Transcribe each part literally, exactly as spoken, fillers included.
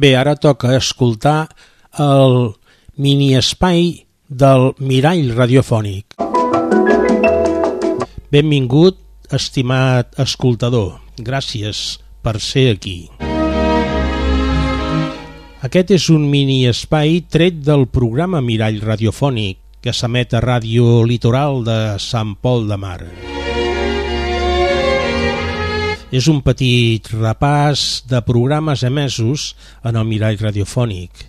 Bé, ara toca escoltar el mini-espai del mirall radiofònic. Benvingut, estimat escoltador. Gràcies per ser aquí. Aquest és un mini-espai tret del programa Mirall Radiofònic que s'emet a Ràdio Litoral de Sant Pol de Mar. És un petit repàs de programes emesos en el Mirall Radiofònic.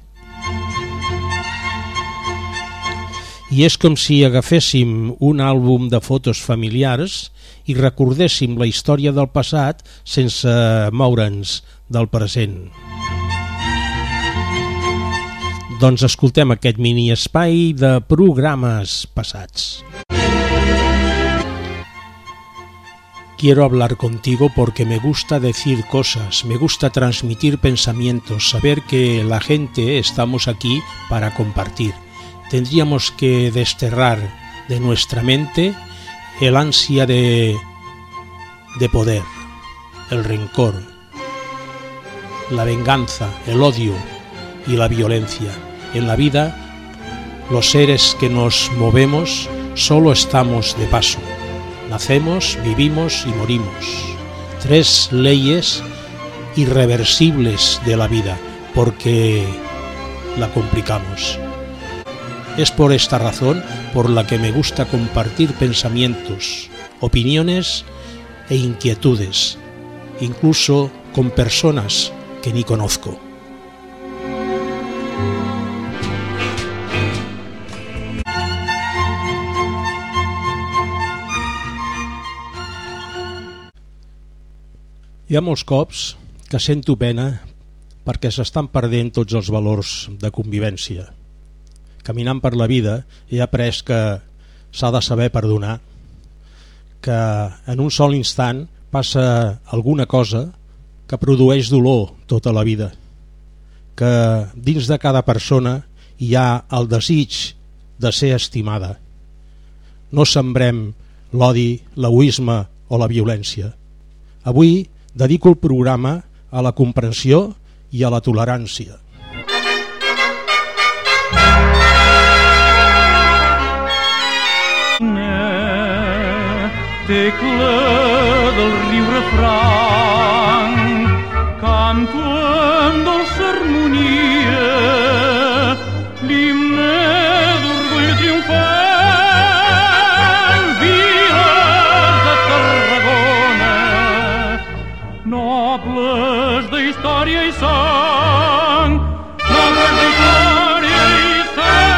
I és com si agaféssim un àlbum de fotos familiars i recordéssim la història del passat sense moure'ns del present. Doncs escoltem aquest mini-espai de programes passats. Quiero hablar contigo porque me gusta decir cosas, me gusta transmitir pensamientos, saber que la gente estamos aquí para compartir. Tendríamos que desterrar de nuestra mente el ansia de, de poder, el rencor, la venganza, el odio y la violencia. En la vida, los seres que nos movemos solo estamos de paso. Nacemos, vivimos y morimos. Tres leyes irreversibles de la vida, porque la complicamos. Es por esta razón por la que me gusta compartir pensamientos, opiniones e inquietudes, incluso con personas que ni conozco. Hi ha molts cops que sento pena perquè s'estan perdent tots els valors de convivència. Caminant per la vida he après que s'ha de saber perdonar, que en un sol instant passa alguna cosa que produeix dolor tota la vida, que dins de cada persona hi ha el desig de ser estimada. No sembrem l'odi, l'egoisme o la violència. Avui dedico el programa a la comprensió i a la tolerància. Tecla del riu refrany, canto amb dolça harmonia l'himne d'orgull triomfant, viles de Tarragona, nobles d'història i sang, nobles d'història i sang.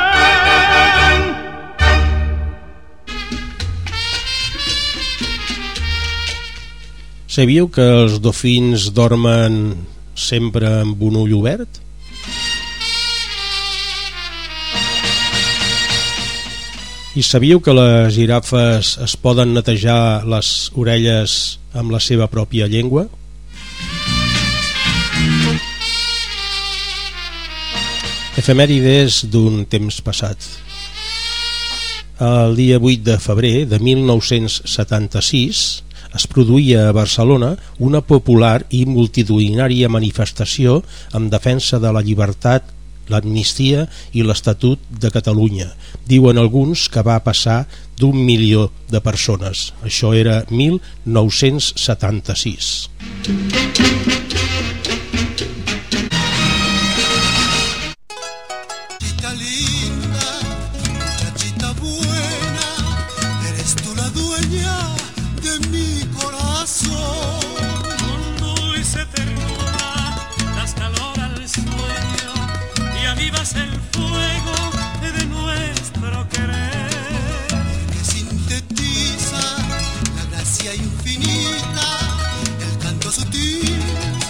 Sabíeu que els dofins dormen sempre amb un ull obert? I sabíeu que les girafes es poden netejar les orelles amb la seva pròpia llengua? Efemèrides d'un temps passat. El dia vuit de febrer de mil nou-cents setanta-sis es produïa a Barcelona una popular i multitudinària manifestació en defensa de la llibertat, l'amnistia i l'Estatut de Catalunya. Diuen alguns que va passar d'un milió de persones. Això era mil nou-cents setanta-sis. Infinita, el canto sutil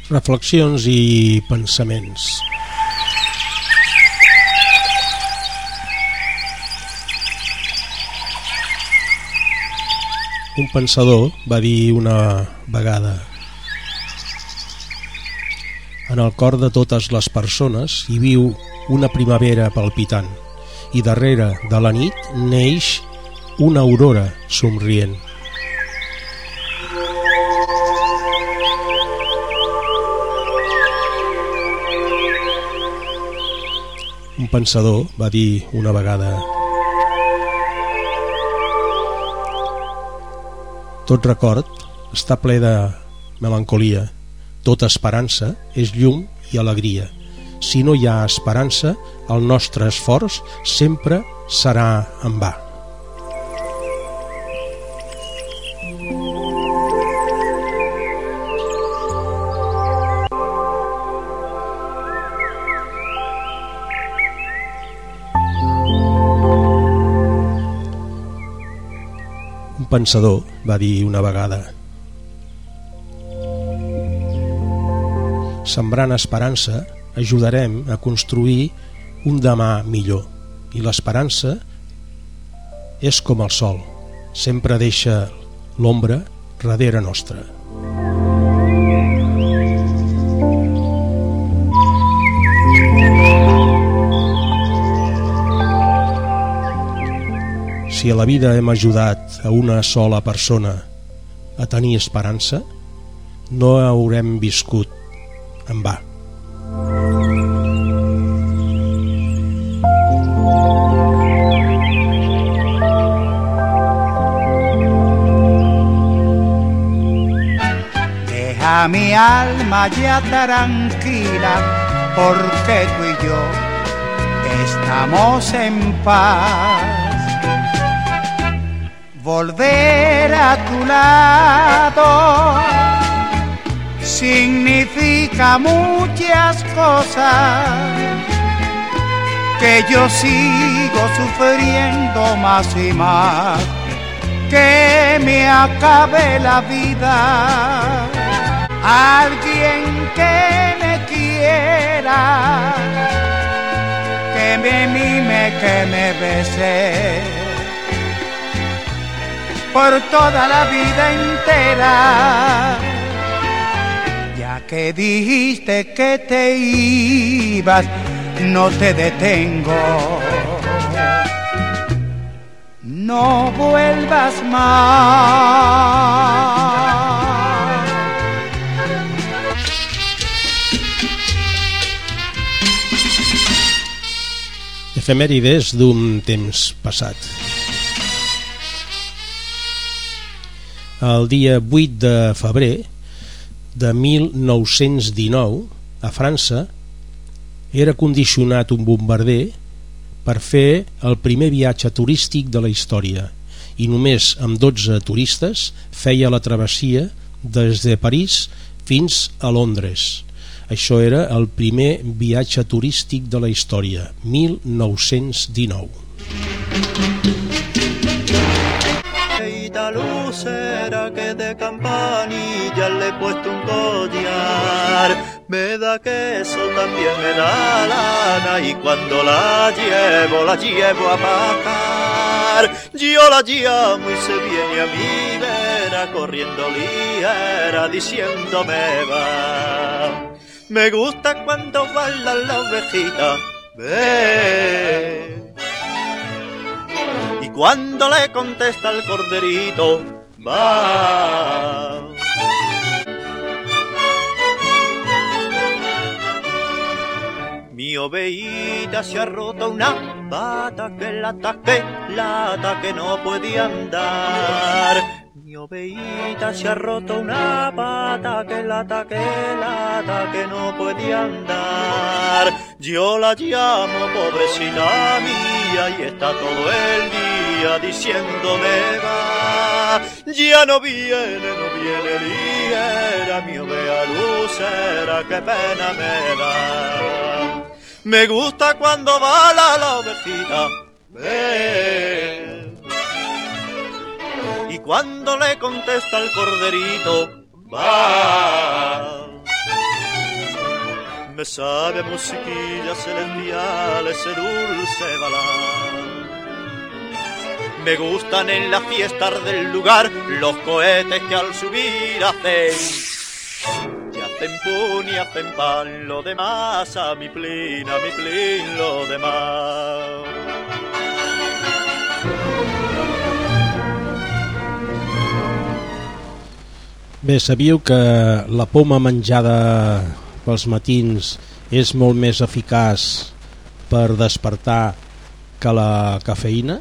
Reflexions i pensaments. Un pensador va dir una vegada: en el cor de totes les persones hi viu una primavera palpitant i darrere de la nit neix una aurora somrient. Un pensador va dir una vegada: tot record està ple de melancolia, tota esperança és llum i alegria. Si no hi ha esperança, el nostre esforç sempre serà en va. Un pensador va dir una vegada: sembrant esperança ajudarem a construir un demà millor, i l'esperança és com el sol, sempre deixa l'ombra darrere nostra. Si a la vida hem ajudat a una sola persona a tenir esperança, no haurem viscut en va. Deja mi alma ya tranquila, porque tú y yo estamos en paz. Volver a tu lado significa muchas cosas, que yo sigo sufriendo más y más, que me acabe la vida. Alguien que me quiera, que me mime, que me bese por toda la vida entera. Ya que dijiste que te ibas, no te detengo. No vuelvas más. Efemèrides d'un temps passat. El dia vuit de febrer de mil nou-cents dinou, a França, era condicionat un bombarder per fer el primer viatge turístic de la història, i només amb dotze turistes feia la travessia des de París fins a Londres. Això era el primer viatge turístic de la història, mil nou-cents dinou. Lucera que de campanilla le he puesto un collar, me da queso, también me da lana, y cuando la llevo, la llevo a pagar. Yo la llamo y se viene a mi vera, corriendo ligera, diciéndome va. Me gusta cuando bailan la ovejita, ve. Y cuando le contesta el corderito, va. Mi ovejita se ha roto una pata, que lata, que lata, que no puede andar. Mi ovejita se ha roto una pata, que lata, que lata, que no puede andar. Yo la llamo pobrecita mía y está todo el día diciéndome va. Ya no viene, no viene ligera, mi oveja lucera, qué pena me da. Me gusta cuando va la, la ovejita, ve. Y cuando le contesta el corderito, va. sabe a musiquilla celestial ese dulce balán. Me gustan en las fiestas del lugar los cohetes que al subir hacen, y hacen pun y hacen pan, lo demás a mi plin, a mi plin, lo demás. Bé, sabíeu que la poma menjada pels matins és molt més eficaç per despertar que la cafeïna?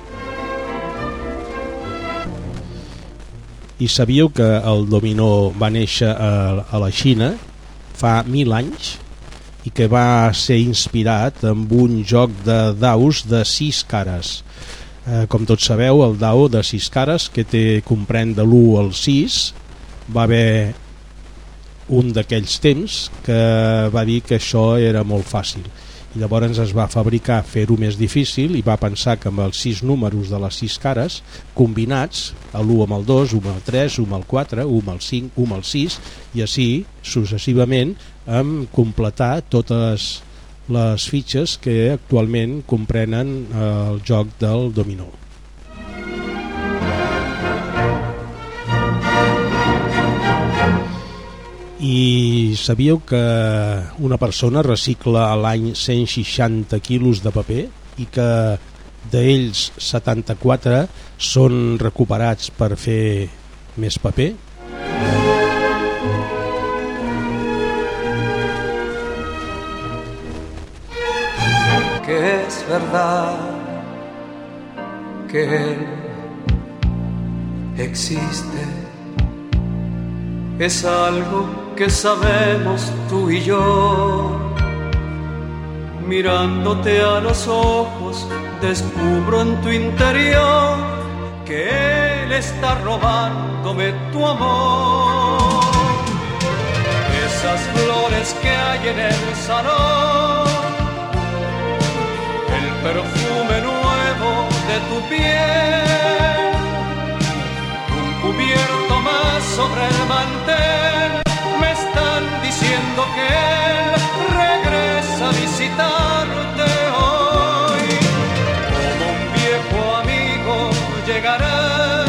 I sabíeu que el dominó va néixer a, a la Xina fa mil anys i que va ser inspirat amb un joc de daus de sis cares. Eh, com tots sabeu, el dau de sis cares, que té, comprèn de l'u al sis, va haver un d'aquells temps que va dir que això era molt fàcil. I llavors es va fabricar fer-ho més difícil i va pensar que amb els sis números de les sis cares combinats, l'u amb el dos, u amb el tres, u amb el quatre, u amb el cinc, u amb el sis, i així successivament amb completar totes les fitxes que actualment comprenen el joc del dominó. I sabíeu que una persona recicla a l'any cent seixanta quilos de paper i que d'ells setanta-quatre són recuperats per fer més paper? Que es verdad que él existe, es algo que sabemos tú y yo. Mirándote a los ojos, descubro en tu interior que él está robándome tu amor. Esas flores que hay en el salón, el perfume nuevo de tu piel, un cubierto más sobre el mantel, me están diciendo que él regresa a visitarte hoy. Como un viejo amigo llegará,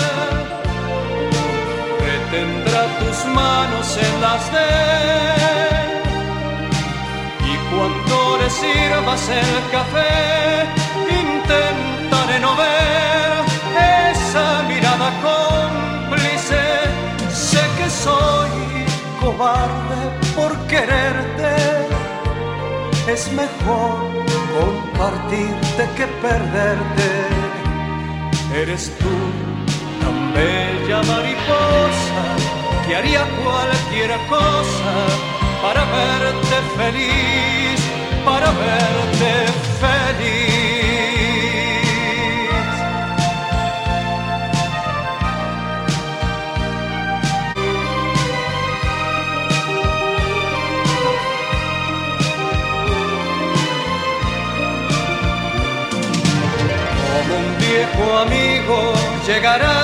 retendrá tus manos en las de él, y cuando le sirvas el café intentaré no ver esa mirada cómplice. Sé que soy cobarde por quererte, es mejor compartirte que perderte. Eres tú tan bella mariposa que haría cualquier cosa para verte feliz, para verte feliz. Viejo amigo llegará,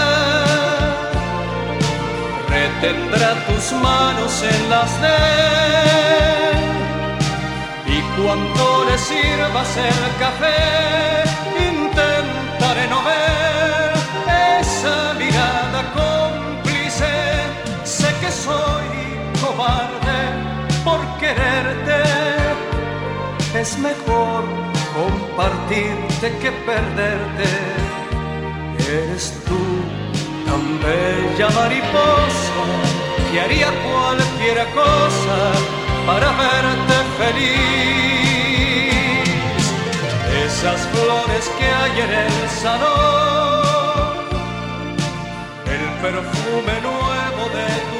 retendrá tus manos en las de él, y cuando le sirvas el café intentaré no ver esa mirada cómplice. Sé que soy cobarde por quererte, es mejor compartirte que perderte. Eres tú tan bella mariposa que haría cualquier cosa para verte feliz. Esas flores que hay en el salón, el perfume nuevo de tu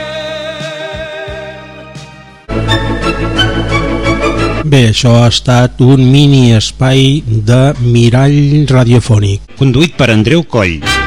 piel. Bé, això ha estat un mini espai de Mirall Radiofònic. Conduït per Andreu Coll.